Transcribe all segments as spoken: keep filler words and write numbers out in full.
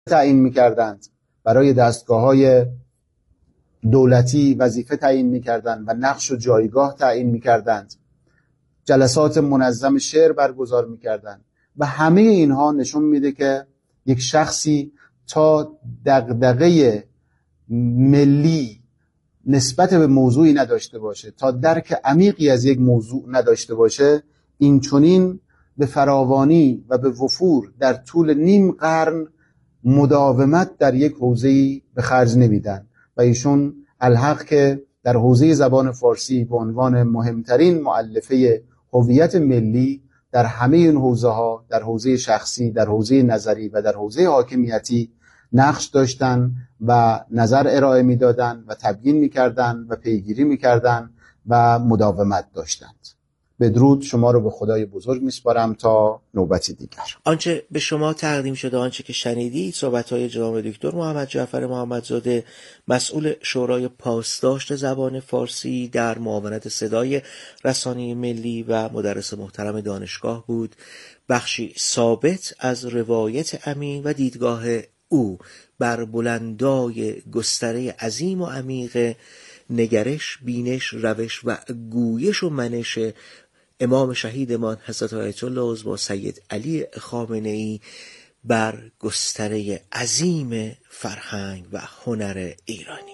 تعیین می‌کردند، برای دستگاه‌های دولتی وظیفه تعیین می‌کردند و نقش و جایگاه تعیین می‌کردند، جلسات منظم شعر برگزار می‌کردند و همه اینها نشون میده که یک شخصی تا دغدغه ملی نسبت به موضوعی نداشته باشه، تا درک عمیقی از یک موضوع نداشته باشه، این چنین به فراوانی و به وفور در طول نیم قرن مداومت در یک حوزه‌ای به خرج نمیدن و ایشون الحق که در حوزه زبان فارسی به عنوان مهمترین مؤلفه هویت ملی در همه این حوزه ها، در حوزه شخصی، در حوزه نظری و در حوزه حاکمیتی نقش داشتن و نظر ارائه میدادن و تبیین میکردن و پیگیری میکردن و مداومت داشتند. بدرود شما رو به خدای بزرگ میسپارم تا نوبتی دیگر. آنچه به شما تقدیم شده، آنچه که شنیدید، صحبت‌های جناب دکتر محمد جعفر محمدزاده، مسئول شورای پاسداشت زبان فارسی در معاونت صدای رسانه ملی و مدرس محترم دانشگاه بود. بخشی ثابت از روایت امین و دیدگاه او بر بلندای گستره عظیم و عمیق نگرش، بینش، روش و گویش و منش امام شهیدمان حضرت آیت الله عظما سید علی خامنه‌ای بر گستره عظیم فرهنگ و هنر ایرانی.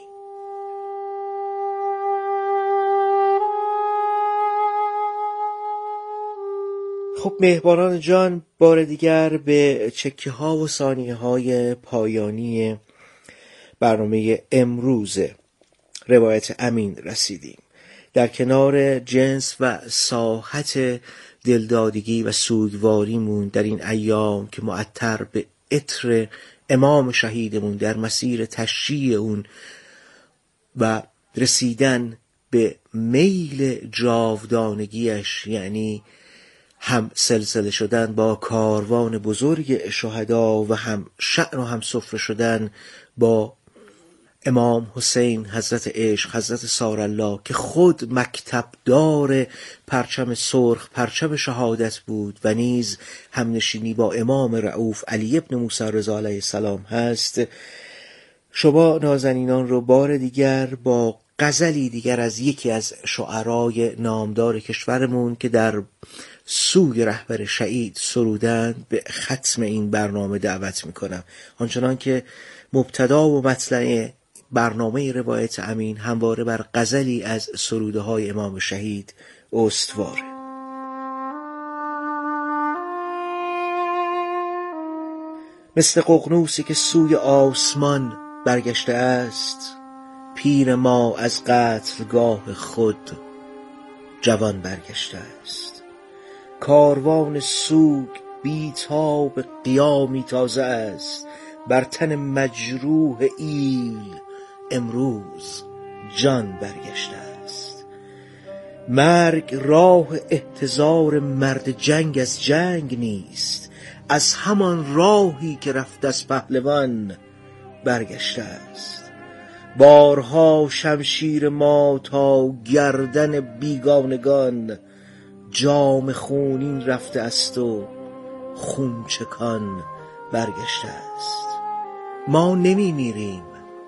خب مهربانان جان، بار دیگر به چکه ها و ثانیه های پایانی برنامه امروز روایت امین رسیدیم. در کنار جنس و ساحت دلدادگی و سوگواریمون در این ایام که معطر به عطر امام شهیدمون در مسیر تشییع اون و رسیدن به میل جاودانگیش، یعنی هم سلسله شدن با کاروان بزرگ شهدا و هم شأن و هم سفره شدن با امام حسین حضرت عشق حضرت سارالله که خود مکتبدار پرچم سرخ پرچم شهادت بود و نیز همنشینی با امام رؤوف علی ابن موسی رضا علیه السلام هست، شما نازنینان رو بار دیگر با غزلی دیگر از یکی از شعرای نامدار کشورمون که در سوی رهبر شهید سرودند به ختم این برنامه دعوت میکنم. آنچنان که مبتدا و مطلع برنامه روایت امین همواره بر غزلی از سروده های امام شهید استواره. مثل ققنوسی که سوی آسمان برگشته است، پیر ما از قتلگاه خود جوان برگشته است. کاروان سوگ بیتاب قیامی تازه است، بر تن مجروح ایل امروز جان برگشته است. مرگ راه احتضار مرد جنگ از جنگ نیست، از همان راهی که رفت از پهلوان برگشته است. بارها شمشیر ما تا گردن بیگانگان، جام خونین رفته است و خونچکان برگشته است. ما نمی میریم،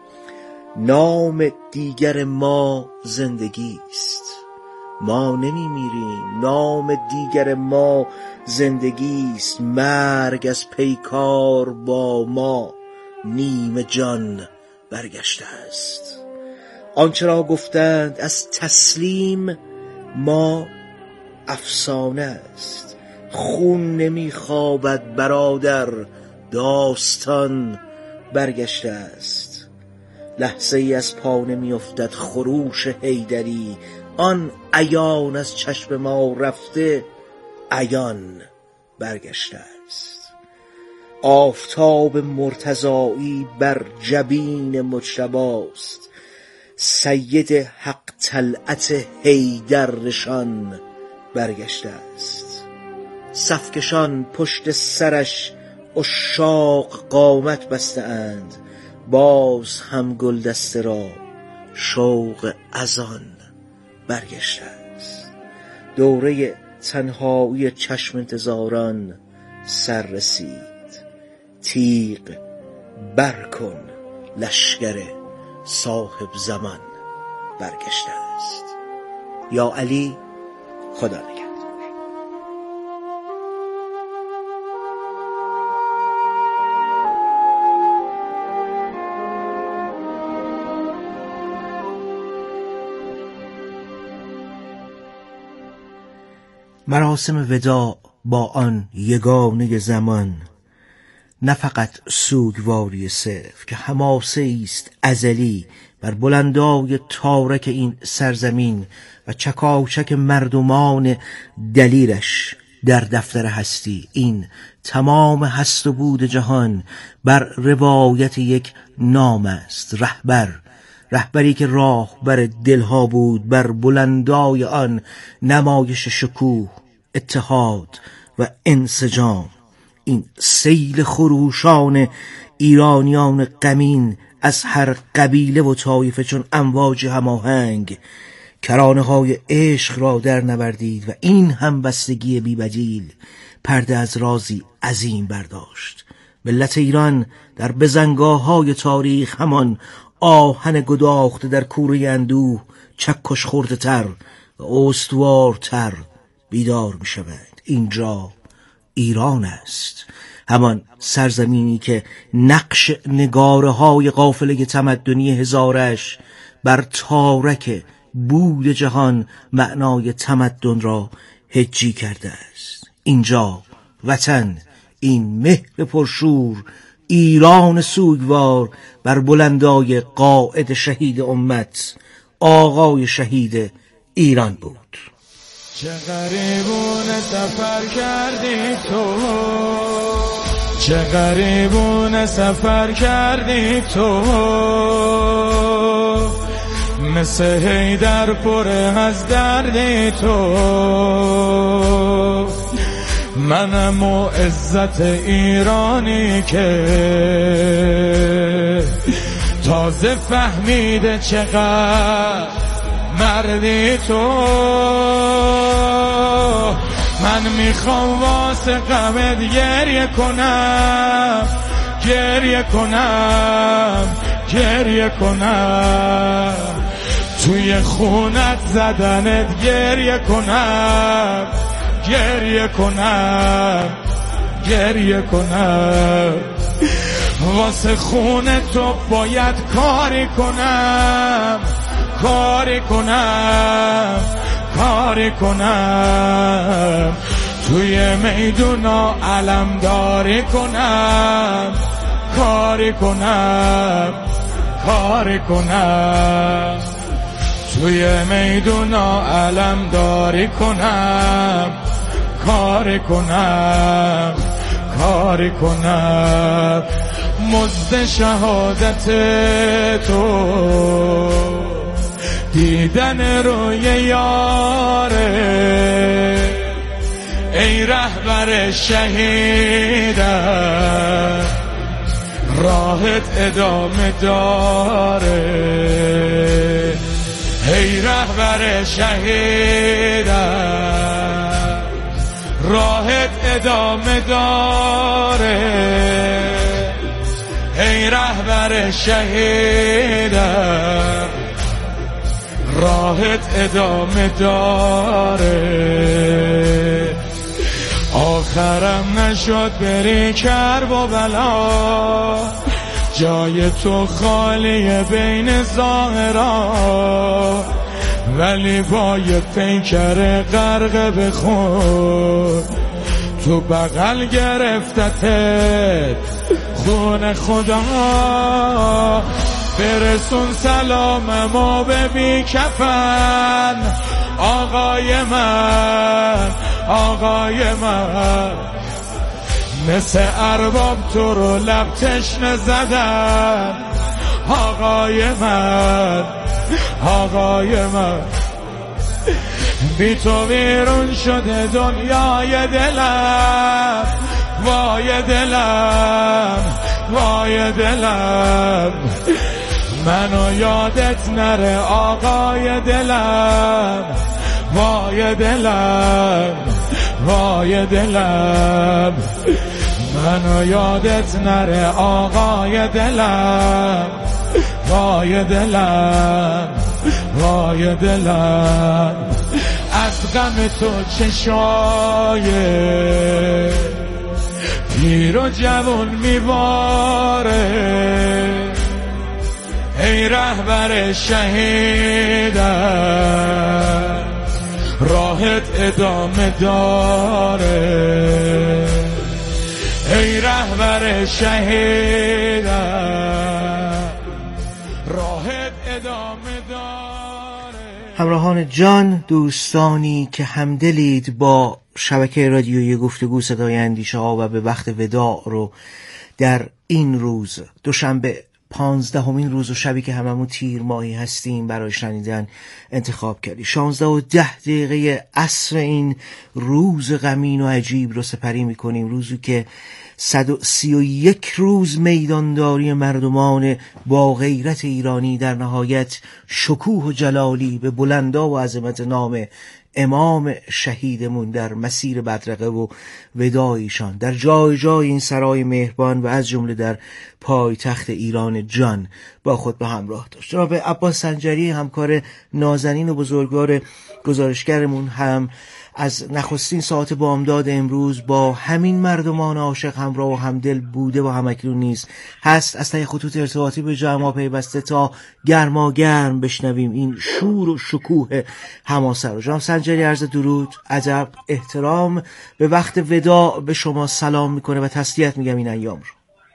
نام دیگر ما زندگی است. ما نمی میریم، نام دیگر ما زندگی است. مرگ از پیکار با ما نیمه جان برگشته است. آنچه را گفتند از تسلیم ما افسانه است. خون نمی خوابد برادر، داستان برگشته است. لحظه ای از پا نمی افتد خروش حیدری، آن عیان از چشم ما رفته عیان برگشته است. آفتاب مرتضایی بر جبین مجتباست، سید حق طلعت حیدر نشان برگشته است. صفکشان پشت سرش عشاق قامت بسته اند، باز هم گل دسته را شوق ازان برگشته است. دوره تنهایی چشم انتظاران سر رسید، تیغ برکن لشکر صاحب زمان برگشته است. یا علی، خدا نگهدار. مراسم وداع با آن یگانه زمان، نه فقط سوگواری صرف که حماسه است ازلی بر بلندای تارک این سرزمین و چکاچک مردمان دلیرش در دفتر هستی. این تمام هست و بود جهان بر روایت یک نام است، رهبر، رهبری که راه بر دلها بود، بر بلندای آن نمایش شکوه، اتحاد و انسجام. این سیل خروشان ایرانیان غمین از هر قبیله و طایفه چون امواج هماهنگ کرانه های عشق را در نوردید و این همبستگی بی‌بدیل پرده از رازی عظیم برداشت. ملت ایران در بزنگاه های تاریخ همان آهن گداخته در کوره اندوه چکش خورده تر و استوارتر بیدار می شوند. اینجا ایران است، همان سرزمینی که نقش نگاره های قافله تمدنی هزارش بر تارک بود جهان معنای تمدن را هجی کرده است. اینجا وطن، این مهر پرشور، ایران سوگوار بر بلندای قائد شهید امت، آقای شهید ایران بود. چه غریبونه سفر کردی تو، چه غریبونه سفر کردی تو، مثل حیدر پر از دردی تو. منم و عزت ایرانی که تازه فهمیده چقدر مردی تو. من میخوام واسه غمت گریه کنم، گریه کنم، گریه کنم، توی خونت زدنت گریه کنم، گریه کنم، گریه کنم. واسه خونه تو باید کاری کنم، کاری کنم، کاری کنم، توی میدونا علمداری کنم، کاری کنم، کاری کنم، توی میدونا علمداری کنم، کاری کنم، کاری کنم. مزد شهادت تو دیدن روی یاره، ای رهبر شهیدم راهت ادامه داره، ای رهبر شهیدم راهت ادامه داره، ای رهبر شهیدم راهت ادامه داره. آخرم نشد بری کرب و بلا، جای تو خالیه بین ظاهرا، ولی با یه پیکر غرق به خون تو بغل گرفتتت خون خدا. برسون سلاممو به بی کفن، آقای من، آقای من، مثل ارباب تو رو لب تشنه زدن، آقای من، آقای من. بی تو ویرون شده دنیای دلم، وای دلم، وای دلم، منو یادت نره آقای دلم، وای دلم، وای دلم، منو یادت نره آقای دلم، وای دلم، وای دلم، از غم تو چشای پیر و جوون میباره، ای رهبر شهیدم راهت ادامه داره، ای رهبر شهیدم راهت ادامه داره. همراهان جان، دوستانی که همدلید با شبکه رادیویی گفتگو صدای اندیشه ها و به وقت وداع رو در این روز دوشنبه پانزدهمین روز و شبی که هممون تیر ماهی هستیم برای شنیدن انتخاب کردی. شانزده و ده دقیقه عصر این روز غمین و عجیب رو سپری میکنیم، روزی که صد و سی و یک روز میدانداری مردمان با غیرت ایرانی در نهایت شکوه و جلالی به بلندا و عظمت نام امام شهیدمون در مسیر بدرقه و وداعیشان در جای جای این سرای مهربان و از جمله در پایتخت ایران جان با خود به همراه داشت. جناب عباس سنجری، همکار نازنین و بزرگوار گزارشگرمون، هم از نخستین ساعت بامداد امروز با همین مردمان عاشق همراه و همدل بوده و همکنون نیز هست. از طریق خطوط ارتباطی به جمع ما پیوسته تا گرما گرم بشنویم این شور و شکوه حماسه رو. جناب سنجری عرض درود، ادب، احترام، به وقت وداع به شما سلام میکنه و تسلیت میگم این ایام رو.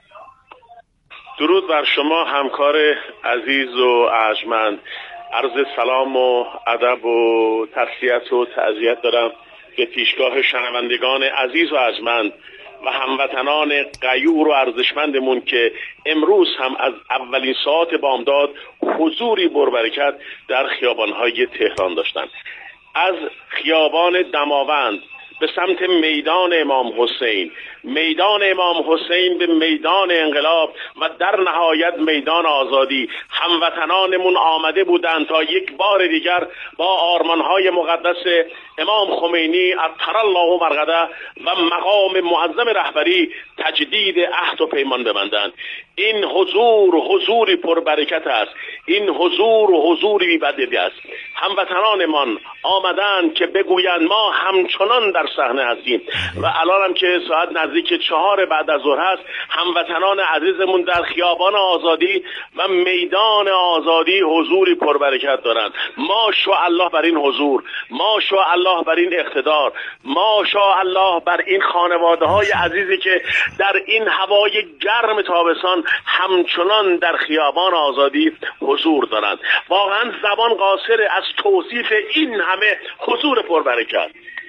درود بر شما همکار عزیز و ارجمند، عرض سلام و ادب و تسلیت و تعزیت دارم به پیشگاه شنوندگان عزیز و ارجمند و هموطنان غیور و ارزشمندمون که امروز هم از اولین ساعت بامداد حضوری پربرکت در خیابان‌های تهران داشتند. از خیابان دماوند به سمت میدان امام حسین، میدان امام حسین به میدان انقلاب و در نهایت میدان آزادی هموطنانمون آمده بودند تا یک بار دیگر با آرمانهای مقدس امام خمینی عطر الله مرقده و مقام معظم رهبری تجدید عهد و پیمان ببندند. این حضور حضوری پربرکت است، این حضور حضوری بی‌بدیل است. هموطنانمان آمدند که بگویند ما همچنان در صحنه هستیم و الان هم که ساعت نزدیک چهار بعد از ظهر هست، هموطنان عزیزمون در خیابان آزادی و میدان آزادی حضوری پربرکت دارند. ماشاءالله بر این حضور، ماشاءالله بر این اقتدار، ماشاءالله بر این خانواده های عزیزی که در این هوای گرم تابستان همچنان در خیابان آزادی حضور دارند. واقعا زبان قاصر از توصیف این همه حضور پربرکت.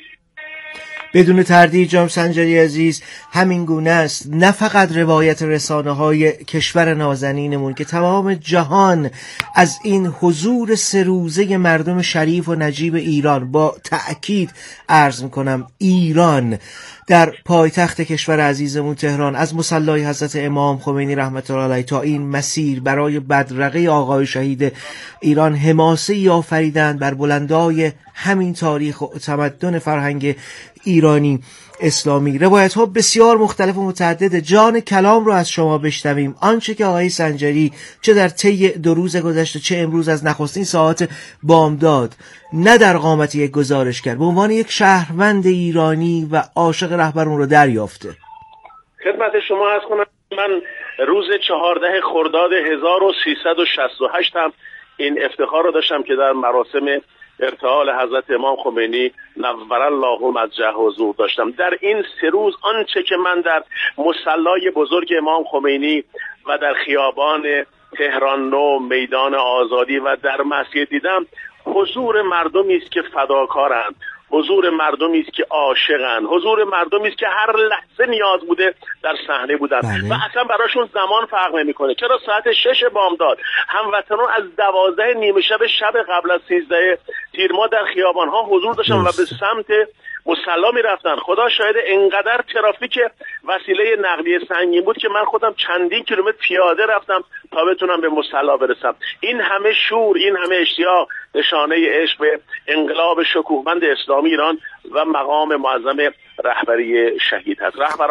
بدون تردید جناب سنجری عزیز، همین گونه است. نه فقط روایت رسانه های کشور نازنینمون که تمام جهان از این حضور سه روزه مردم شریف و نجیب ایران، با تأکید عرض میکنم ایران، در پایتخت کشور عزیزمون تهران، از مصلی حضرت امام خمینی رحمت الله علیه تا این مسیر برای بدرقه آقای شهید ایران حماسه‌ای آفریدند بر بلندای همین تاریخ و تمدن فرهنگ ایرانی اسلامی. روایت ها بسیار مختلف و متعدد. جان کلام رو از شما بشنویم، آنچه که آقای سنجری چه در طی دو روز گذشته چه امروز از نخستین ساعت بامداد نه در قامت یک گزارشگر به عنوان یک شهروند ایرانی و عاشق رهبرون رو دریافته. خدمت شما عرض کنم من روز چهاردهم خرداد هزار و سیصد و شصت و هشت هم این افتخار رو داشتم که در مراسم ارتحال حضرت امام خمینی نور الله مضجعه حضور داشتم. در این سه روز آنچه که من در مصلی بزرگ امام خمینی و در خیابان تهران نو، میدان آزادی و در مسجد دیدم، حضور مردمی است که فداکارند، حضور مردمی است که عاشقند، حضور مردمی است که هر لحظه نیاز بوده در صحنه بودن و اصلا براشون زمان فرق نمیکنه. چرا ساعت شش بامداد هموطنان از دوازده نیمه شب شب قبل از سیزده تیر ماه در خیابان ها حضور داشتن و به سمت مصلی می رفتن. خدا شاهد انقدر ترافیک وسیله نقلیه سنگین بود که من خودم چندین کیلومتر پیاده رفتم تا بتونم به مصلی برسم. این همه شور، این همه اشتیاق نشانه عشق به انقلاب شکوهمند اسلامی ایران و مقام معظم رهبری شهید هست. رهبرا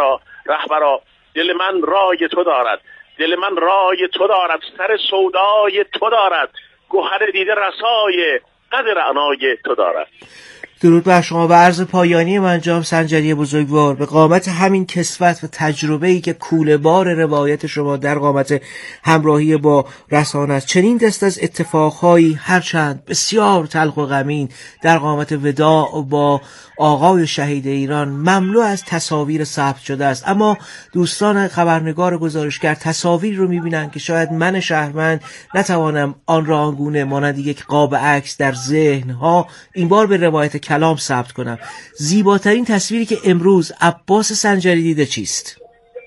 رهبرا دل من رای تو دارد، دل من رای تو دارد، سر سودای تو دارد، گوهر دیده رسای قد رعنای تو دارد. درود بر شما. و عرض پایانی من جناب سنجری بزرگوار، به قامت همین کسوت و تجربه‌ای که کوله بار روایت شما در قامت همراهی با رسانه است، چنین دست از اتفاقهایی هرچند بسیار تلخ و غمین در قامت وداع با آقای شهید ایران مملو از تصاویر ثبت شده است، اما دوستان خبرنگار گزارشگر تصاویر رو می‌بینن که شاید من شهروند نتوانم آن را آنگونه مانند یک قاب عکس در ذهن‌ها این بار به روایت کلام ثبت کنم. زیباترین تصویری که امروز عباس سنجری دیده چیست؟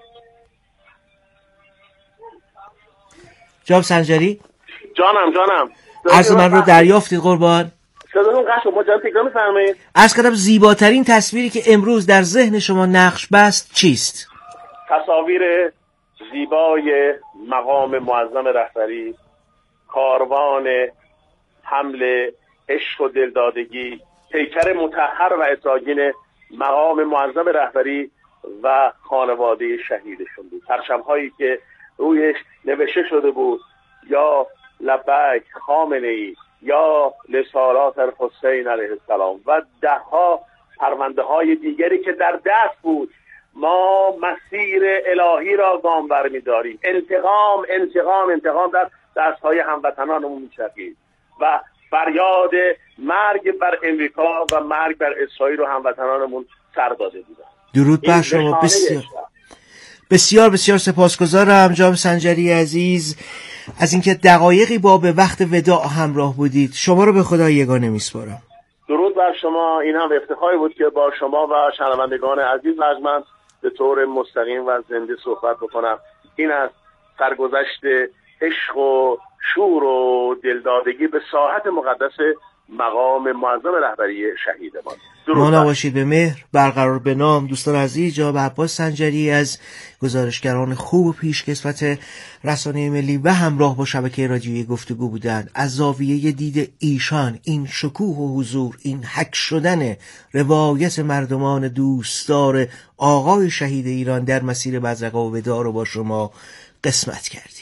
جناب سنجری؟ جانم جانم عرض من رو دریافتید قربان؟ صداتون قطع شد، مجدد تکرار می‌فرمایید؟ عرض کردم زیباترین تصویری که امروز در ذهن شما نقش بست چیست؟ تصاویر زیبای مقام معظم رهبری، کاروان حمل عشق و دلدادگی، پیکر مطهر و اطراگین مقام معظم رهبری و خانواده شهیدشون بود. پرچم‌هایی که رویش نوشته شده بود یا لبیک خامنه‌ای یا رسالات الحسین علیه السلام و دهها پرونده های دیگری که در دست بود. ما مسیر الهی را گام برمی‌داریم. انتقام انتقام انتقام در دست‌های هموطنانمون می‌چرخید و فریاد مرگ بر امریکا و مرگ بر اسرائیل رو هموطنانمون سر داده بودن. درود بر شما. بسیار بسیار بسیار سپاسگزارم جناب سنجری عزیز از اینکه دقایقی با به وقت وداع همراه بودید. شما رو به خدا یگانه میسپارم. درود بر شما. این هم افتخاری بود که با شما و شنوندگان عزیز و ارجمند به طور مستقیم و زنده صحبت بکنم. این از سرگذشت عشق و شور و دلدادگی به ساحت مقدس مقام معظم رهبری شهیدمان. مانا باشید به مهر برقرار به نام. دوستان عزیز، جناب عباس سنجری از گزارشگران خوب و پیشکسوت رسانه ملی و همراه با شبکه رادیویی گفتگو بودند. از زاویه دید ایشان این شکوه و حضور، این حک شدن روایت مردمان دوستدار آقای شهید ایران در مسیر بزرگا و وداع رو با شما قسمت کردیم.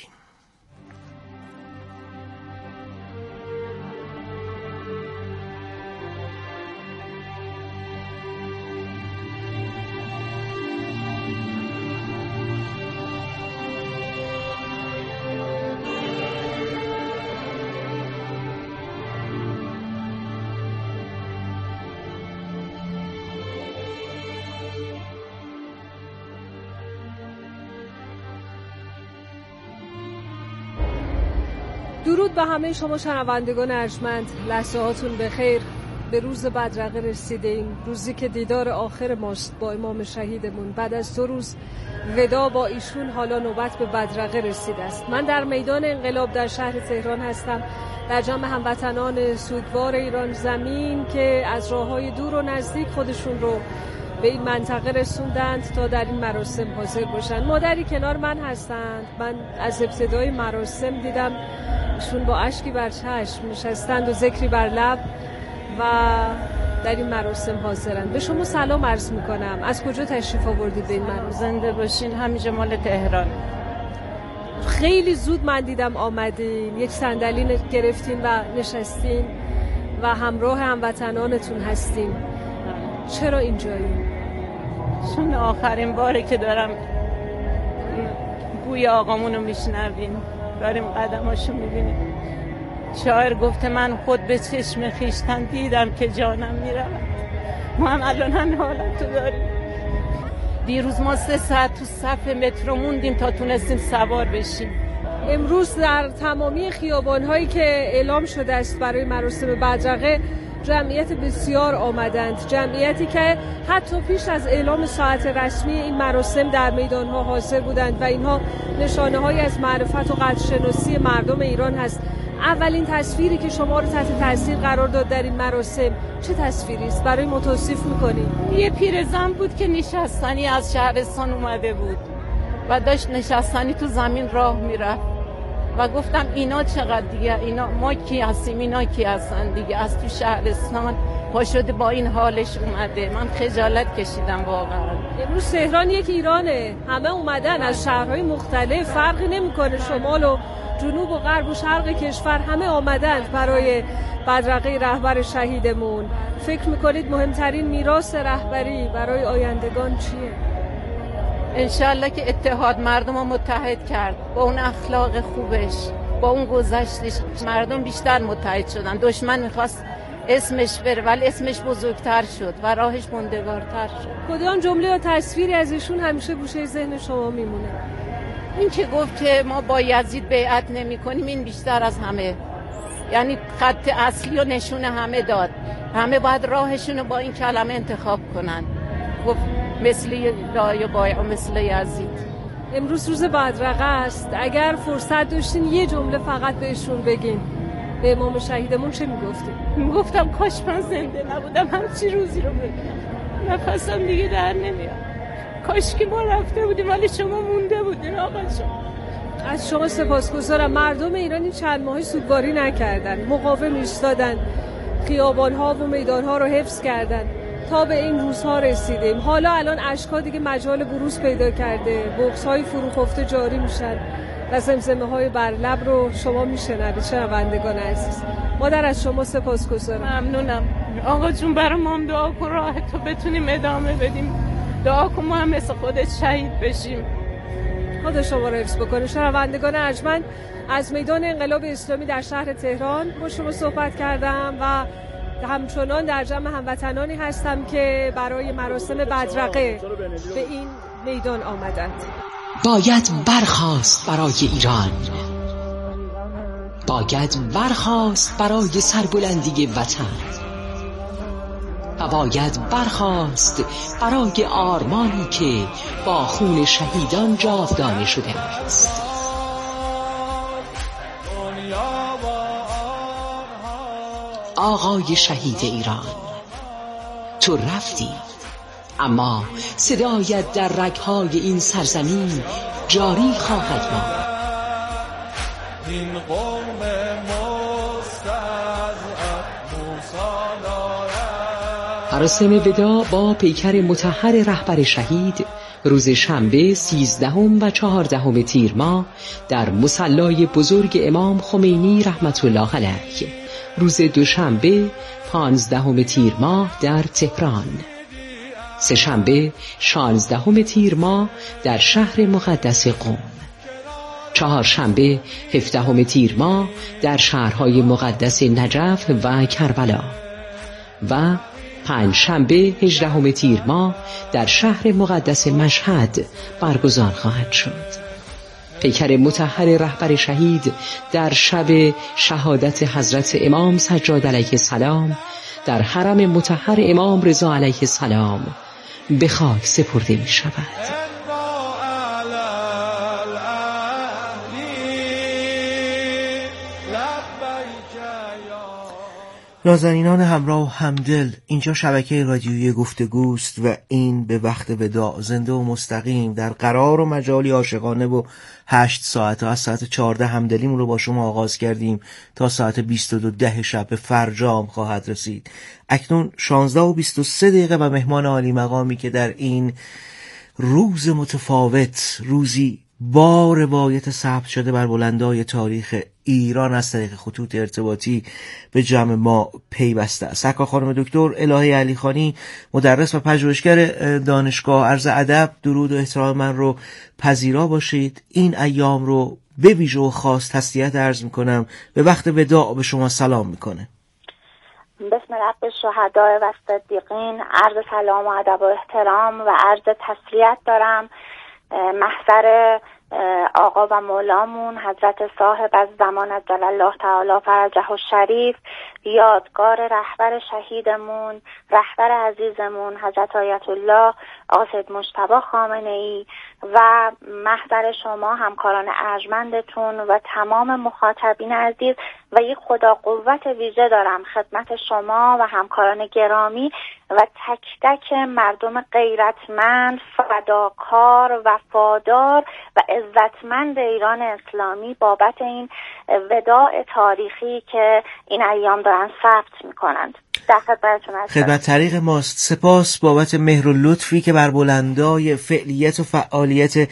درود به همه شما شنوندگان ارجمند، لحظه هاتون بخیر. به روز بدرقه رسیدیم، روزی که دیدار آخر ماست با امام شهیدمون. بعد از دو روز ودا با ایشون حالا نوبت به بدرقه رسیده است. من در میدان انقلاب در شهر تهران هستم، در جمع هموطنان سوگوار ایران زمین که از راههای دور و نزدیک خودشون رو به این منطقه رسوندند تا در این مراسم حاضر باشند. مادری کنار من هستند. من از ابتدای مراسم دیدم ایشون با اشکی بر چشم نشستند و ذکری بر لب و در این مراسم حاضرند. به شما سلام عرض میکنم. از کجا تشریف آوردید به این مراسم؟ زنده باشین. همینجا مال تهران. خیلی زود من دیدم آمدین، یک صندلی گرفتین و نشستین و همراه هموطنانتون هستین. چرا اینجایی؟ چون آخرین باره که دارم بوی آقامونو میشنویم، داریم قدماشو میبینیم. شاعر گفته من خود به چشم خویشتن دیدم که جانم میرود. ما هم الان همین حالتو داریم. دیروز ما سه ساعت تو صف مترو موندیم تا تونستیم سوار بشیم. امروز در تمامی خیابان‌هایی که اعلام شده است برای مراسم بدرقه جمعیت بسیار آمدند، جمعیتی که حتی پیش از اعلام ساعت رسمی این مراسم در میدانها حاضر بودند و اینها نشانه های از معرفت و قدرشناسی مردم ایران هست. اولین تصویری که شما رو تحت تاثیر قرار داد در این مراسم چه تصویری است؟ برای ما توصیف می‌کنید؟ یه پیرزن بود که نشستنی از شهرستان اومده بود و داشت نشستنی تو زمین راه میرفت و گفتم اینا چقدر دیگه، اینا ما کی هستیم، اینا کی هستن دیگه، از تو شهرستان پا شده با این حالش اومده. من خجالت کشیدم واقعا. امروز تهران یک ایرانه، همه اومدن از شهرهای مختلف، فرقی نمیکنه شمال و جنوب و غرب و شرق کشور، همه آمدن برای بدرقه رهبر شهیدمون. فکر میکنید مهمترین میراث رهبری برای آیندگان چیه؟ انشالله که اتحاد مردم رو متحد کرد با اون اخلاق خوبش، با اون گذشتش. مردم بیشتر متحد شدن. دشمن میخواست اسمش بره ولی اسمش بزرگتر شد و راهش موندگارتر شد. کدام جمله یا تصویری از ایشون همیشه گوشه ذهن شما میمونه؟ این که گفت که ما با یزید بیعت نمی کنیم، این بیشتر از همه، یعنی خط اصلی و نشون همه داد. همه باید راهشون رو با این کلمه انتخاب کنن. گفت مثل لا یبایع مثل یزید. امروز روز بدرقه است، اگر فرصت داشتین یه جمله فقط بهشون بگین، به امام شهیدمون چه میگفتیم؟ میگفتم کاش من زنده نبودم همچی روزی رو ببینم، نفسم دیگه در نمیاد. کاش که ما رفته بودیم ولی شما مونده بودین آقا جان. از شما سپاسگزارم. مردم ایرانی چند ماهی سوگواری نکردن، مقاوم ایستادن، خیابان‌ها و میدان‌ها رو حفظ کردن تا به این روزها رسیدیم. حالا الان اشک‌ها دیگه مجال بروز پیدا کرده، بغض‌های فروخفته جاری میشن و زمزمه‌های بر لب رو شما میشنوید. شنوندگان عزیز، مادر از شما سپاسگزارم. ممنونم آقا جون. برای ما هم دعا کن راه تو بتونیم ادامه بدیم. دعا کن ما هم مثل خودت شهید بشیم. خدا شما رو حفظ بکنه. شنوندگان ارجمند، از میدان انقلاب اسلامی در شهر تهران با شما صحبت کردم و همچنان در جمع هموطنانی هستم که برای مراسم بدرقه به این میدان آمدند. باید برخاست برای ایران، باید برخاست برای سربلندی وطن و باید برخاست برای آرمانی که با خون شهیدان جاودانه شده است. آقای شهید ایران، تو رفتی اما صدایت در رگ‌های این سرزمین جاری خواهد ماند. این قوم مراسم وداع با پیکر مطهر رهبر شهید روز شنبه سیزدهم و چهاردهم تیر ماه در مصلی بزرگ امام خمینی رحمت الله علیه، روز دوشنبه پانزدهم تیر ماه در تهران، سه شنبه شانزدهم تیر ماه در شهر مقدس قم، چهارشنبه هفدهم تیر ماه در شهرهای مقدس نجف و کربلا و پنج شنبه هجدهم تیر ماه در شهر مقدس مشهد برگزار خواهد شد. پیکر مطهر رهبر شهید در شب شهادت حضرت امام سجاد علیه السلام در حرم مطهر امام رضا علیه السلام به خاک سپرده می شود. نازنینان همراه و همدل، اینجا شبکه رادیویی گفتگوست و این به وقت وداع زنده و مستقیم در قرار و مجالی عاشقانه و هشت ساعت و از ساعت چهارده همدلیم رو با شما آغاز کردیم تا ساعت بیست و دو ده شب به فرجام خواهد رسید. اکنون شانزده و بیست و سه دقیقه و مهمان عالی مقامی که در این روز متفاوت، روزی با روایت ثبت شده بر بلندای تاریخ ایران از طریق خطوط ارتباطی به جمع ما پیوسته است. سرکار خانم دکتر الهه علیخانی، مدرس و پژوهشگر دانشگاه، عرض ادب، درود و احترام من رو پذیرا باشید. این ایام رو به ویژه و خاص تسلیت عرض میکنم. به وقت وداع به شما سلام میکنه. بسم رب الشهداء و الصدیقین، عرض سلام و ادب و احترام و عرض تسلیت دارم محضر آقا و مولامون حضرت صاحب از زمان عجل الله تعالی فرجه الشریف، یادگار رهبر شهیدمون، رهبر عزیزمون حضرت آیت الله آقا سید مجتبی خامنه ای و محضر شما همکاران ارجمندتون و تمام مخاطبین عزیز و یک خدا قوت ویژه دارم خدمت شما و همکاران گرامی و تک تک مردم غیرتمند، فداکار، وفادار و عزتمند ایران اسلامی بابت این وداع تاریخی که این ایام دارن ثبت میکنند. در خدمتتون هستم. خدمت طریق ماست. سپاس بابت مهر و لطفی که بر بلندای فعالیت و فعالیت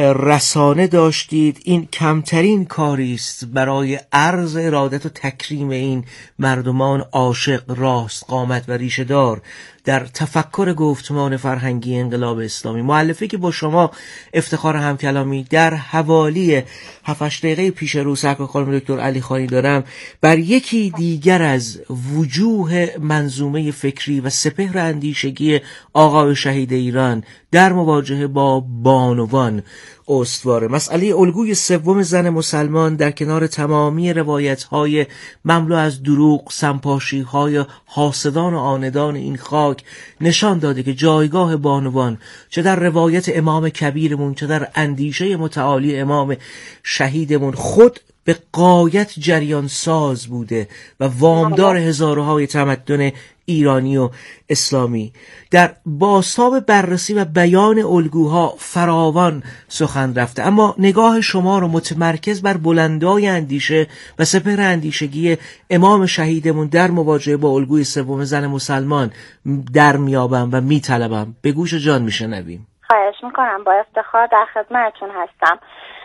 رسانه داشتید. این کمترین کاری است برای عرض ارادت و تکریم این مردمان عاشق، راست قامت و ریشه دار در تفکر گفتمان فرهنگی انقلاب اسلامی. مؤلفه که با شما افتخار همکلامی در حوالی هفت هشت دقیقه پیش رو سرکار خانم دکتر علی خانی دارم، بر یکی دیگر از وجوه منظومه فکری و سپهر اندیشگی آقای شهید ایران در مواجهه با بانوان استواره. مسئله الگوی سوم زن مسلمان در کنار تمامی روایت‌های مملو از دروغ، سمپاشی‌های حاسدان و آندان این خاک نشان داده که جایگاه بانوان چه در روایت امام کبیرمون چه در اندیشه متعالی امام شهیدمون خود به غایت جریان ساز بوده و وامدار هزارهای تمدن ایرانی و اسلامی. در بازتاب بررسی و بیان الگوها فراوان سخن رفته، اما نگاه شما رو متمرکز بر بلندای اندیشه و سپهر اندیشگی امام شهیدمون در مواجهه با الگوی سوم زن مسلمان در میابم و میطلبم. به گوش جان میشنویم. خواهش میکنم، با افتخار در خدمتتون هستم.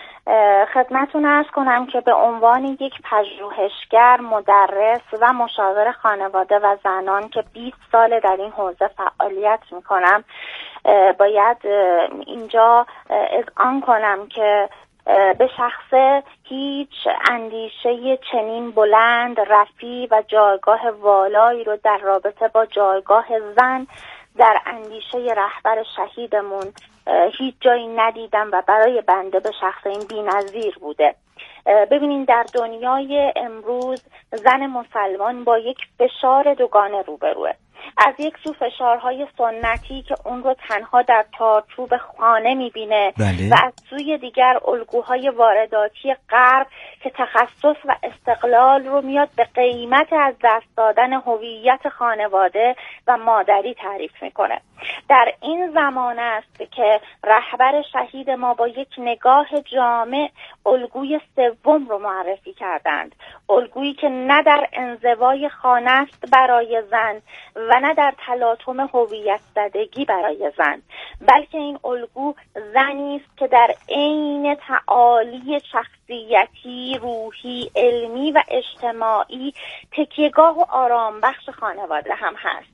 خدمتتون عرض کنم که به عنوان یک پژوهشگر، مدرس و مشاور خانواده و زنان که بیست سال در این حوزه فعالیت میکنم، باید اینجا اذعان کنم که به شخص هیچ اندیشه چنین بلند، رفیع و جایگاه والایی رو در رابطه با جایگاه زن در اندیشه رهبر شهیدمون هیچ جایی ندیدم و برای بنده به شخص این بی‌نظیر بوده. ببینید در دنیای امروز زن مسلمان با یک فشار دوگانه روبروه. از یک سو فشارهای سنتی که اون رو تنها در چارچوب خانه میبینه، بله. و از سوی دیگر الگوهای وارداتی غرب که تخصص و استقلال رو میاد به قیمت از دست دادن هویت خانواده و مادری تعریف میکنه. در این زمانه است که رهبر شهید ما با یک نگاه جامع الگوی سوم رو معرفی کردند، الگویی که نه در انزوای خانه است برای زن و نه در تلاطم هویت زدگی برای زن، بلکه این الگو زنی است که در عین تعالی شخصیتی، روحی، علمی و اجتماعی تکیهگاه و آرام بخش خانواده هم هست.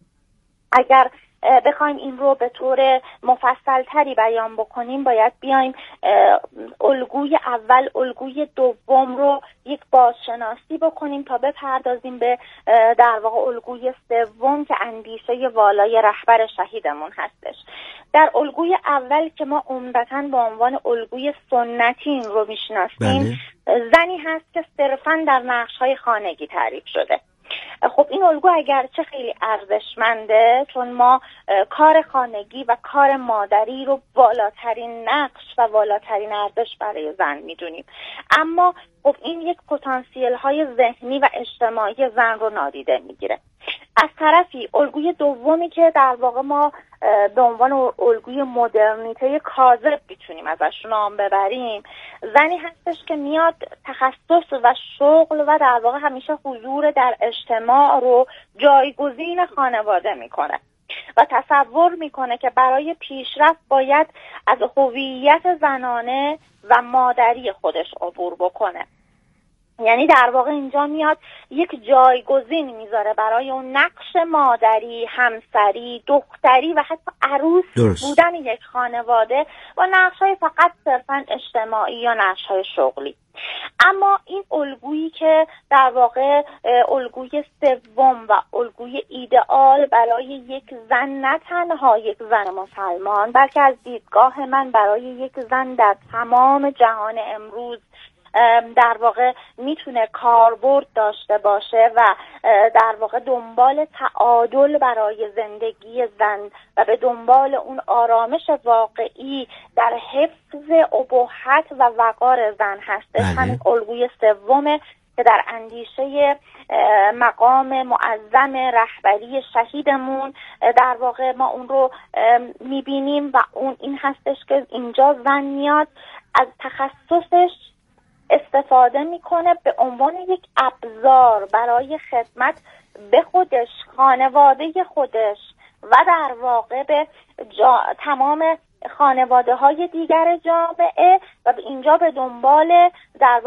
اگر بخوایم این رو به طور مفصل تری بیان بکنیم، باید بیایم الگوی اول، الگوی دوم رو یک بازشناسی بکنیم تا بپردازیم به در واقع الگوی سوم که اندیشه والای رهبر شهیدمون هستش. در الگوی اول که ما عمدتاً به عنوان الگوی سنتی این رو میشناسیم، زنی هست که صرفاً در نقش‌های خانگی تعریف شده. خب این الگو اگرچه خیلی ارزشمنده، چون ما کار خانگی و کار مادری رو بالاترین نقش و بالاترین ارزش برای زن میدونیم، اما خب این یک پتانسیل های ذهنی و اجتماعی زن رو نادیده میگیره. از طرفی الگوی دومی که در واقع ما به عنوان الگوی مدرنیته کاذب میتونیم ازش نام ببریم، زنی هستش که میاد تخصص و شغل و در واقع همیشه حضور در اجتماع رو جایگزین خانواده میکنه و تصور میکنه که برای پیشرفت باید از هویت زنانه و مادری خودش عبور بکنه. یعنی در واقع اینجا میاد یک جایگزین میذاره برای اون نقش مادری، همسری، دختری و حتی عروس درست. بودن یک خانواده و نقش‌های فقط صرفاً اجتماعی یا نقش‌های شغلی. اما این الگویی که در واقع الگوی سوم و الگوی ایدئال برای یک زن، نه تنها یک زن مسلمان، بلکه از دیدگاه من برای یک زن در تمام جهان امروز در واقع میتونه کاربرد داشته باشه و در واقع دنبال تعادل برای زندگی زن و به دنبال اون آرامش واقعی در حفظ ابهت و وقار زن هستش. همین الگوی سومه که در اندیشه مقام معظم رهبری شهیدمون در واقع ما اون رو میبینیم و اون این هستش که اینجا زن میاد از تخصصش استفاده استفاده میکنه به عنوان یک ابزار برای خدمت به خودش، خانواده خودش و در واقع به جا... تمام خانواده های دیگر جامعه و اینجا به دنبال در